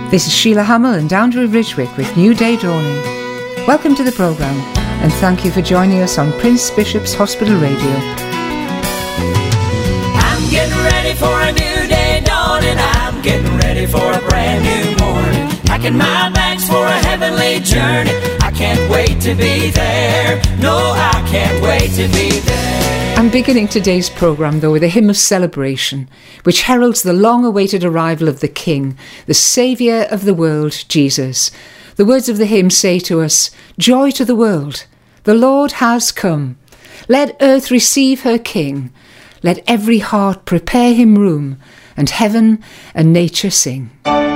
This is Sheila Hamill and Andrew Ridgwick with New Day Dawning. Welcome to the programme and thank you for joining us on Prince Bishop's Hospital Radio. I'm getting ready for a new day dawning. I'm getting ready for a brand new morning. Packing my bags for a heavenly journey. I can't wait to be there. No, I can't wait to be there. I'm beginning today's programme though with a hymn of celebration which heralds the long-awaited arrival of the King, the Saviour of the world, Jesus. The words of the hymn say to us, "Joy to the world, the Lord has come. Let earth receive her King. Let every heart prepare him room, and heaven and nature sing."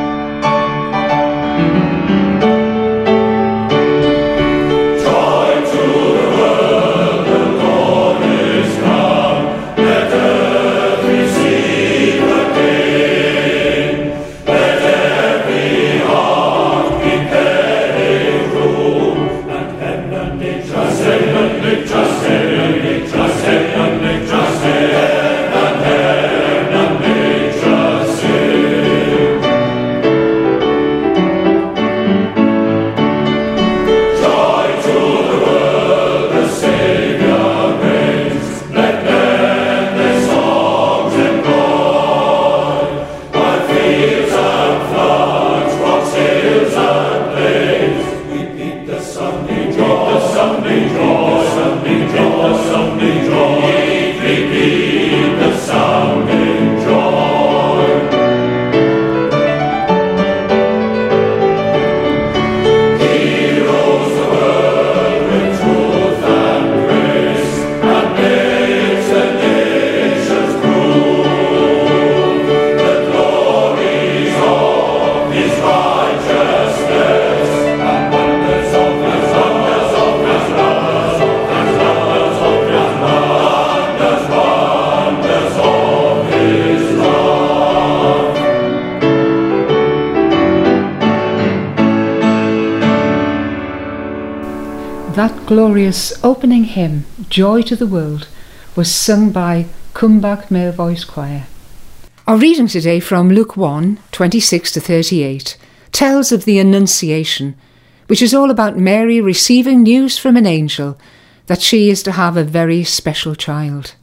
That glorious opening hymn, Joy to the World, was sung by Cumbach Male Voice Choir. Our reading today from Luke 1, 26-38 tells of the Annunciation, which is all about Mary receiving news from an angel that she is to have a very special child.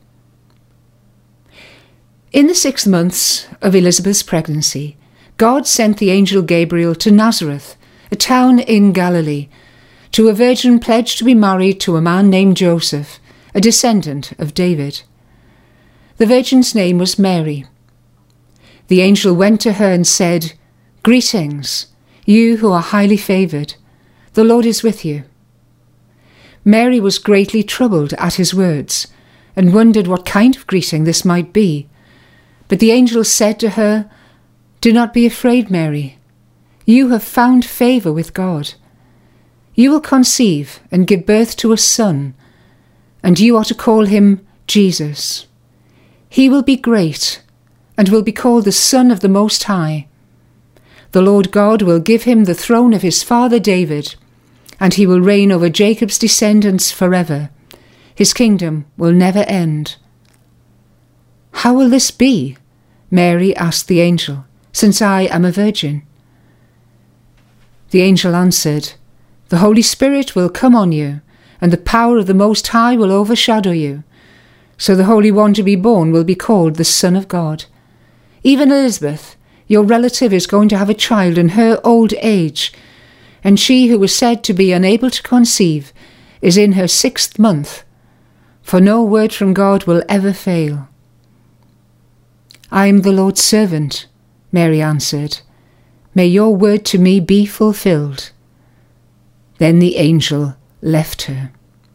In the 6 months of Elizabeth's pregnancy, God sent the angel Gabriel to Nazareth, a town in Galilee, to a virgin pledged to be married to a man named Joseph, a descendant of David. The virgin's name was Mary. The angel went to her and said, "Greetings, you who are highly favoured. The Lord is with you." Mary was greatly troubled at his words and wondered what kind of greeting this might be. But the angel said to her, "Do not be afraid, Mary. You have found favour with God. You will conceive and give birth to a son, and you are to call him Jesus. He will be great and will be called the Son of the Most High. The Lord God will give him the throne of his father David, and he will reign over Jacob's descendants forever. His kingdom will never end." "How will this be?" Mary asked the angel, "since I am a virgin?" The angel answered, "The Holy Spirit will come on you, and the power of the Most High will overshadow you. So the Holy One to be born will be called the Son of God. Even Elizabeth, your relative, is going to have a child in her old age, and she who was said to be unable to conceive is in her 6th month, for no word from God will ever fail." "I am the Lord's servant," Mary answered. "May your word to me be fulfilled." Then the angel left her.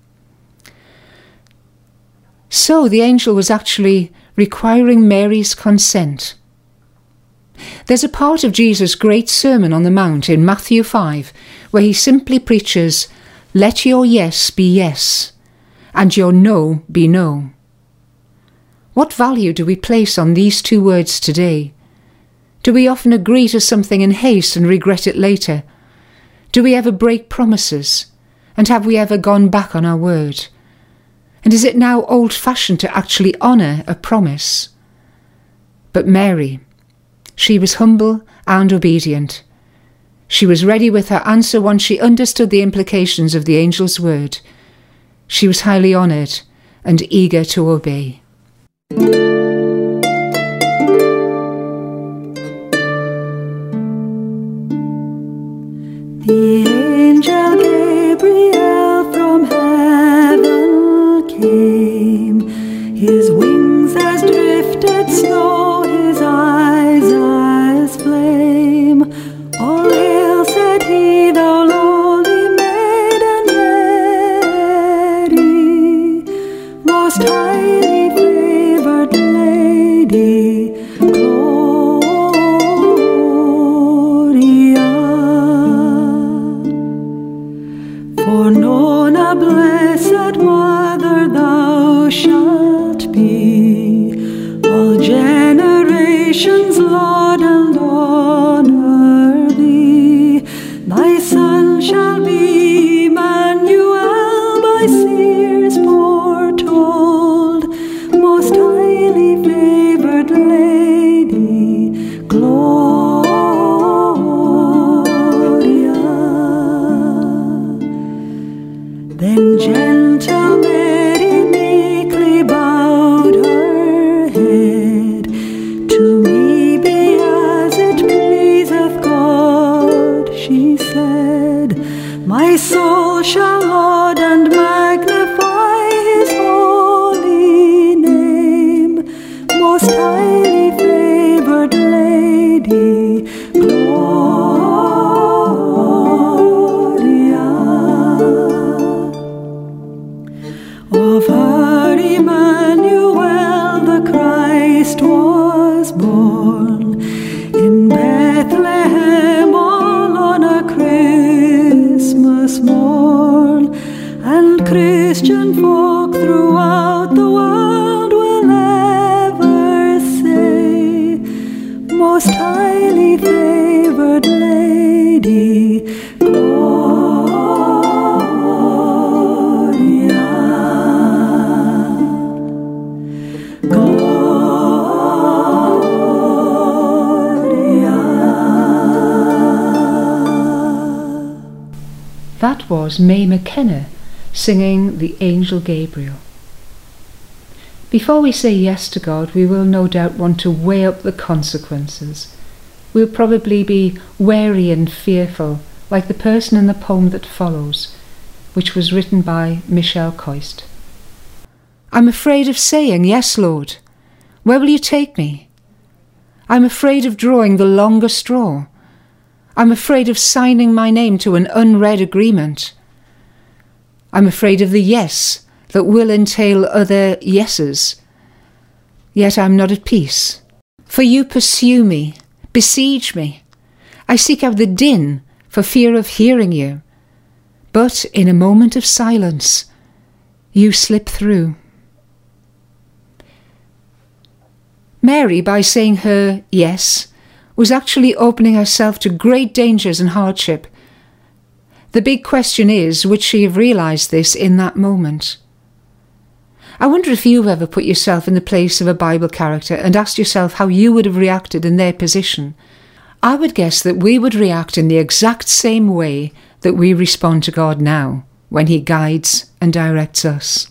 So the angel was actually requiring Mary's consent. There's a part of Jesus' great Sermon on the Mount in Matthew 5 where he simply preaches, "Let your yes be yes, and your no be no." What value do we place on these 2 words today? Do we often agree to something in haste and regret it later? Do we ever break promises? And have we ever gone back on our word? And is it now old-fashioned to actually honour a promise? But Mary, she was humble and obedient, She was ready with her answer once she understood the implications of the angel's word. She was highly honoured and eager to obey. The angel Gabriel from heaven came. His wings as drifted snow, his eyes as flame. All hail, said he, thou lowly maiden ready, most highly favoured lady, Gloria. For known a blessed mother thou shalt be, all generations laud and honour thee. Thy son shall be Emmanuel, by seers foretold, most highly favoured lady, Gloria. Then gentle Mary meekly bowed her head. To me be as it pleaseth God, she said. My soul shall laud and magnify his holy name, most highly favoured lady, Gloria. Of her Emmanuel the Christ was born in Bethlehem all on a Christmas morn, and Christian folk throughout the world will ever say, most highly favoured lady, Gloria. That was May McKenna singing The Angel Gabriel. Before we say yes to God, we will no doubt want to weigh up the consequences. We'll probably be wary and fearful, like the person in the poem that follows, which was written by Michelle Coist. I'm afraid of saying, yes, Lord. Where will you take me? I'm afraid of drawing the longer straw. I'm afraid of signing my name to an unread agreement. I'm afraid of the yes that will entail other yeses. Yet I'm not at peace. For you pursue me, besiege me. I seek out the din for fear of hearing you. But in a moment of silence, you slip through. Mary, by saying her yes, was actually opening herself to great dangers and hardship. The big question is, would she have realised this in that moment? I wonder if you've ever put yourself in the place of a Bible character and asked yourself how you would have reacted in their position. I would guess that we would react in the exact same way that we respond to God now, when He guides and directs us.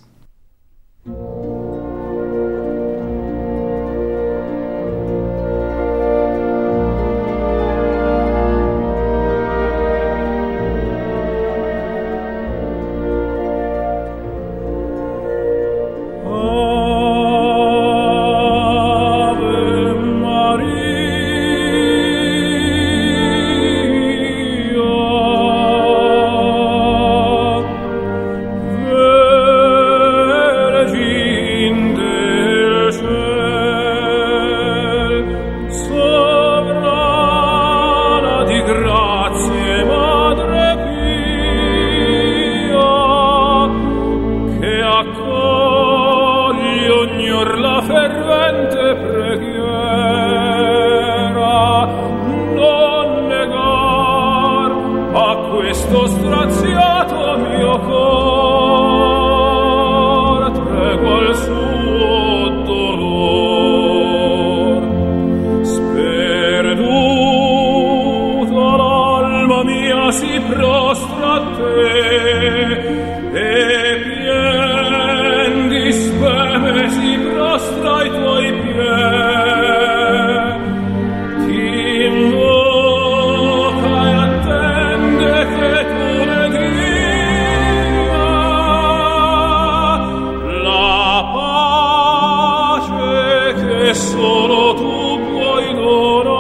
si prostra a te e pien di speme si prostra ai tuoi piedi, ti invoca e attende che tu le dia la pace che solo tu puoi donare.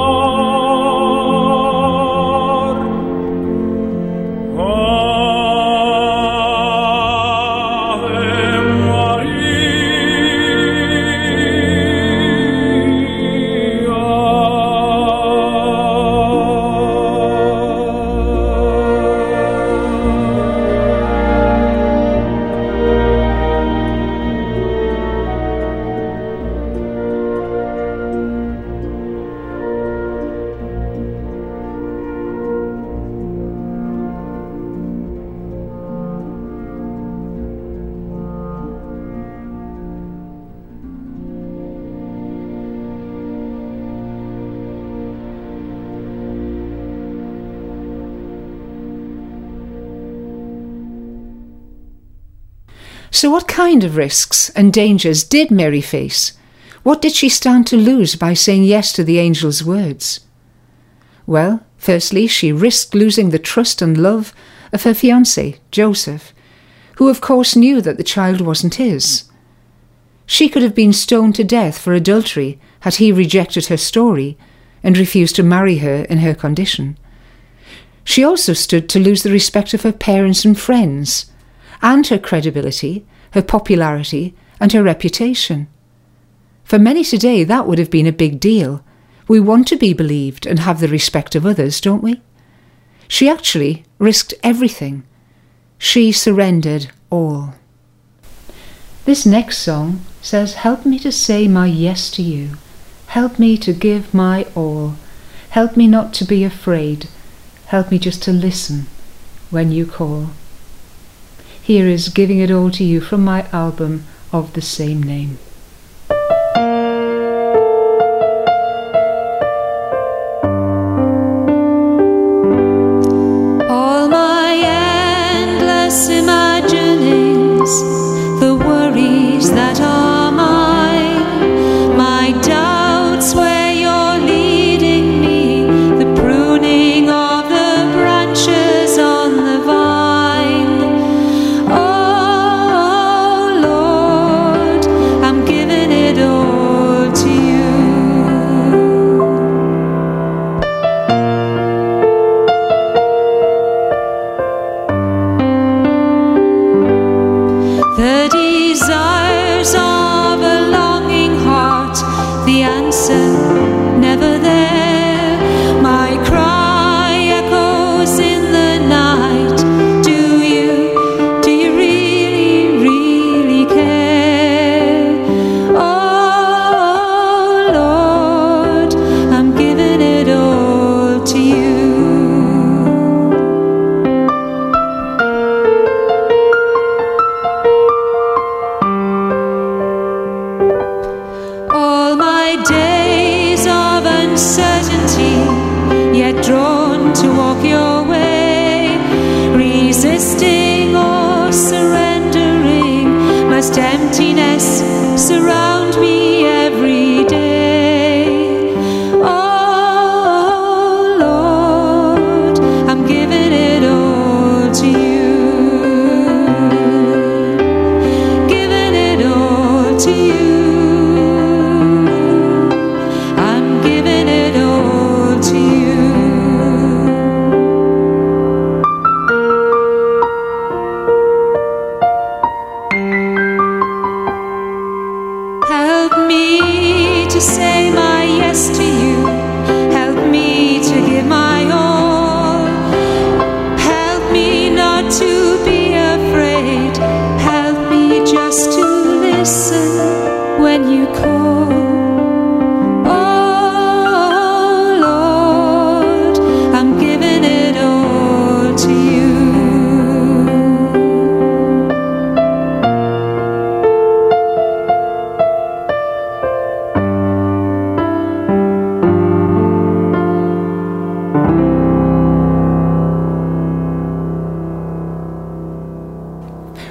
So what kind of risks and dangers did Mary face? What did she stand to lose by saying yes to the angel's words? Well, firstly, she risked losing the trust and love of her fiancé, Joseph, who of course knew that the child wasn't his. She could have been stoned to death for adultery had he rejected her story and refused to marry her in her condition. She also stood to lose the respect of her parents and friends, and her credibility, her popularity, and her reputation. For many today, that would have been a big deal. We want to be believed and have the respect of others, don't we? She actually risked everything. She surrendered all. This next song says, "Help me to say my yes to you. Help me to give my all. Help me not to be afraid. Help me just to listen when you call." Here is Giving It All to You from my album of the same name. All my endless imaginings, the worries that are mine, my doubts where you're leading me, the pruning of the branches on the vine. Oh Lord, I'm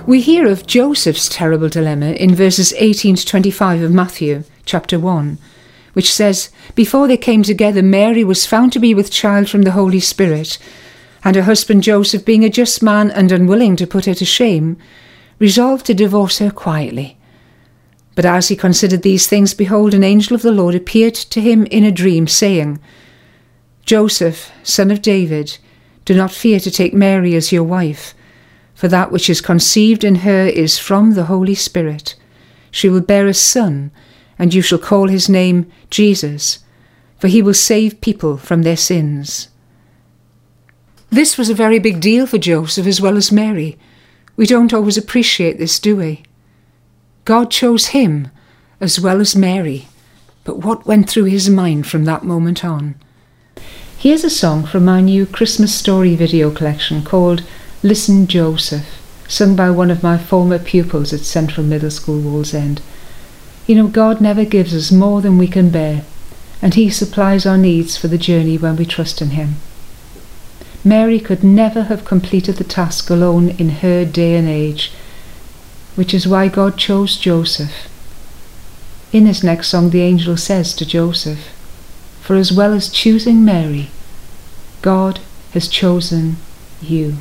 We hear of Joseph's terrible dilemma in verses 18 to 25 of Matthew, chapter 1, which says, "Before they came together, Mary was found to be with child from the Holy Spirit, and her husband Joseph, being a just man and unwilling to put her to shame, resolved to divorce her quietly. But as he considered these things, behold, an angel of the Lord appeared to him in a dream, saying, Joseph, son of David, do not fear to take Mary as your wife, for that which is conceived in her is from the Holy Spirit. She will bear a son, and you shall call his name Jesus, for he will save people from their sins." This was a very big deal for Joseph as well as Mary. We don't always appreciate this, do we? God chose him as well as Mary, but what went through his mind from that moment on? Here's a song from my new Christmas story video collection called Listen Joseph, sung by one of my former pupils at Central Middle School, Wallsend. You know, God never gives us more than we can bear, and he supplies our needs for the journey when we trust in him. Mary could never have completed the task alone in her day and age, which is why God chose Joseph. In this next song, the angel says to Joseph, "For as well as choosing Mary, God has chosen you."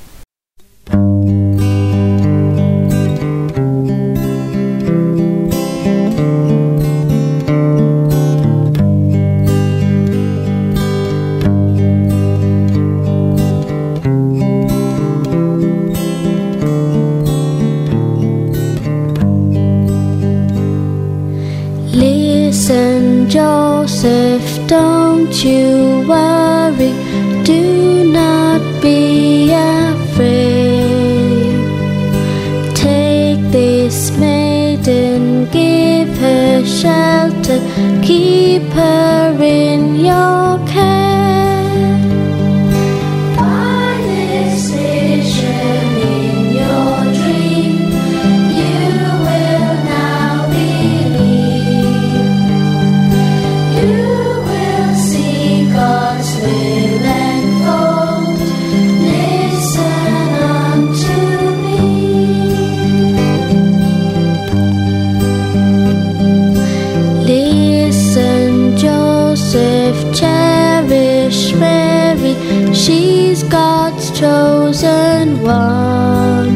Listen, Joseph, don't you worry, do not be afraid. Take this maiden, give her shelter, keep her in your care. By this vision in your dream, you will now believe. You will see God's will unfold. Listen unto me. Listen, Joseph, cherish Mary. She's God's chosen one.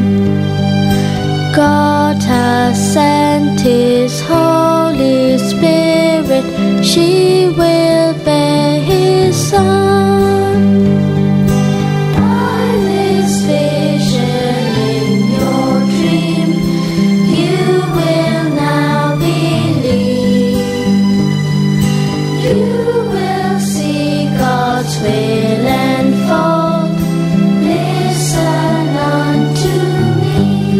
God has sent his Holy Spirit. She will bear his son. By this vision in your dream, you will now believe. You will see God's will unfold. Listen unto me.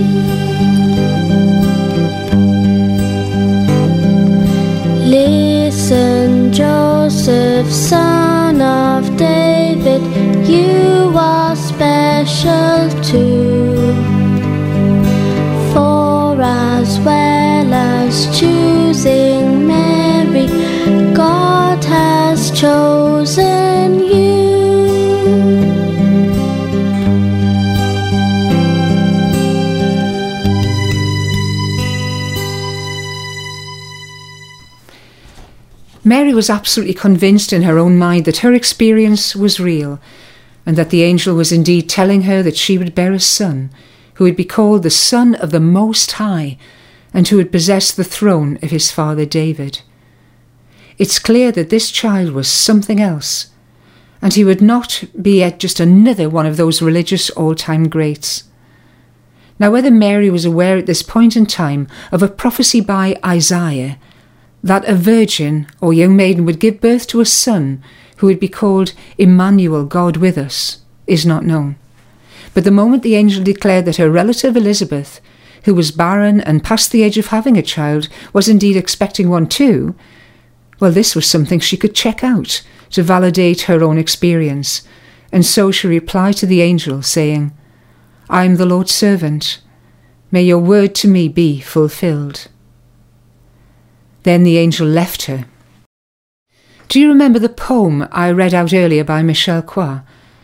Listen, Joseph, son of David, you are special too. For as well as choosing Mary, God has chosen you. Mary was absolutely convinced in her own mind that her experience was real, and that the angel was indeed telling her that she would bear a son, who would be called the Son of the Most High, and who would possess the throne of his father David. It's clear that this child was something else, and he would not be yet just another one of those religious all-time greats. Now, whether Mary was aware at this point in time of a prophecy by Isaiah that a virgin or young maiden would give birth to a son who would be called Emmanuel, God with us, is not known. But the moment the angel declared that her relative Elizabeth, who was barren and past the age of having a child, was indeed expecting one too, well, this was something she could check out to validate her own experience. And so she replied to the angel, saying, "I am the Lord's servant. May your word to me be fulfilled." Then the angel left her. Do you remember the poem I read out earlier by Michel Quois?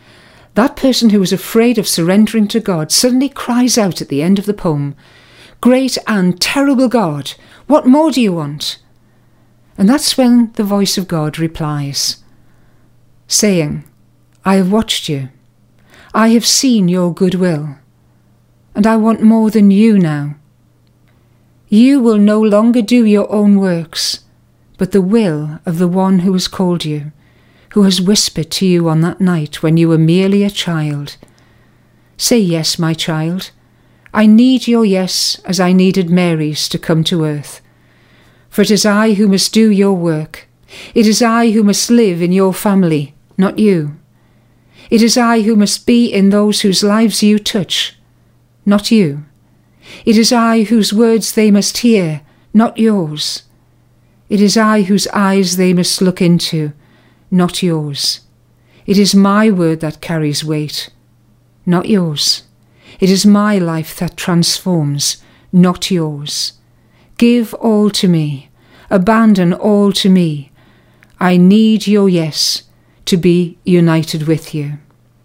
That person who was afraid of surrendering to God suddenly cries out at the end of the poem, "Great and terrible God, what more do you want?" And that's when the voice of God replies, saying, "I have watched you. I have seen your goodwill, and I want more than you now. You will no longer do your own works, but the will of the one who has called you, who has whispered to you on that night when you were merely a child. Say yes, my child. I need your yes as I needed Mary's to come to earth. For it is I who must do your work. It is I who must live in your family, not you. It is I who must be in those whose lives you touch, not you. It is I whose words they must hear, not yours. It is I whose eyes they must look into, not yours. It is my word that carries weight, not yours. It is my life that transforms, not yours. Give all to me. Abandon all to me. I need your yes to be united with you."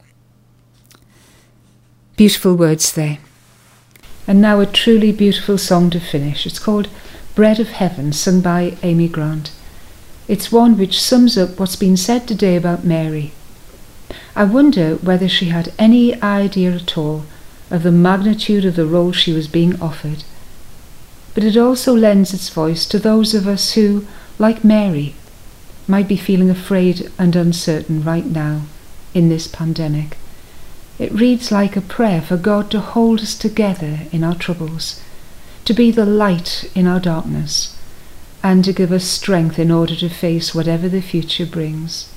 Beautiful words there. And now a truly beautiful song to finish. It's called Bread of Heaven, sung by Amy Grant. It's one which sums up what's been said today about Mary. I wonder whether she had any idea at all of the magnitude of the role she was being offered. But it also lends its voice to those of us who, like Mary, might be feeling afraid and uncertain right now in this pandemic. It reads like a prayer for God to hold us together in our troubles, to be the light in our darkness, and to give us strength in order to face whatever the future brings.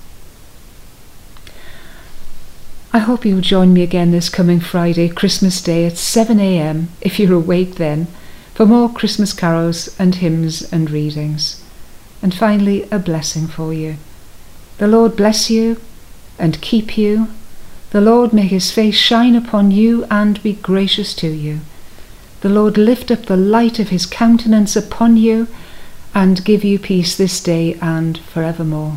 I hope you'll join me again this coming Friday, Christmas Day at 7 a.m, if you're awake then, for more Christmas carols and hymns and readings. And finally, a blessing for you. The Lord bless you and keep you. The Lord make his face shine upon you and be gracious to you. The Lord lift up the light of his countenance upon you and give you peace this day and forevermore.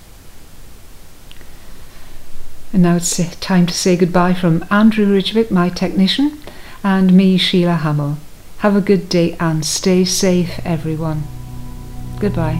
And now it's time to say goodbye from Andrew Ridgwick, my technician, and me, Sheila Hamill. Have a good day and stay safe, everyone. Goodbye.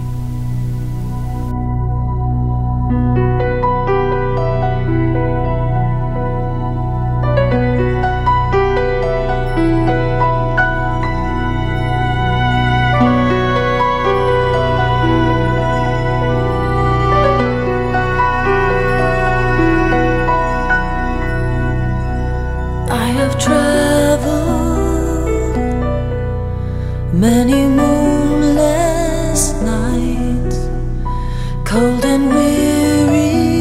Many moonless nights, cold and weary,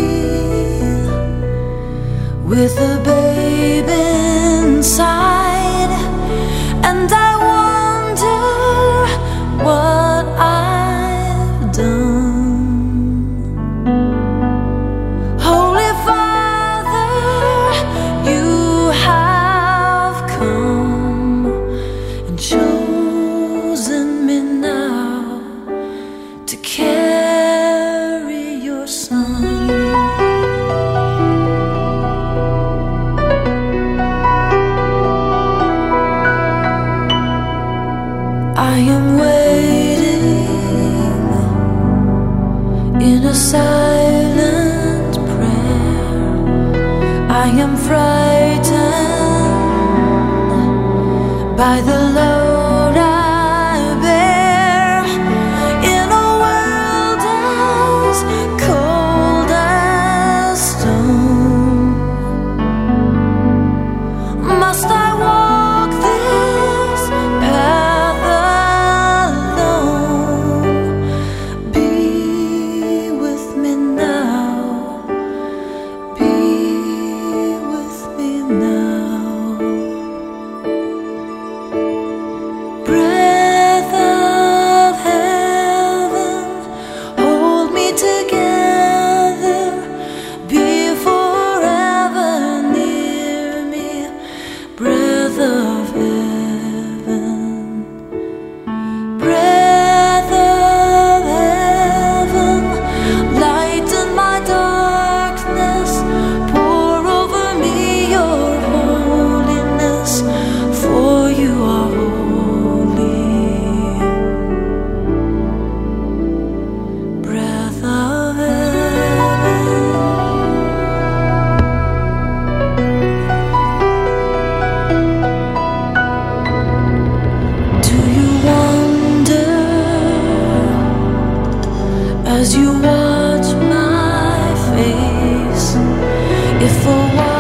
with a babe inside, and I wonder what I've done. Holy Father, you have come and chosen me now to carry your Son. I am waiting in a silent prayer. I am frightened by the load I bear in a world as cold as stone. Must I walk this path alone? Be with me now. Be with me now. if a while.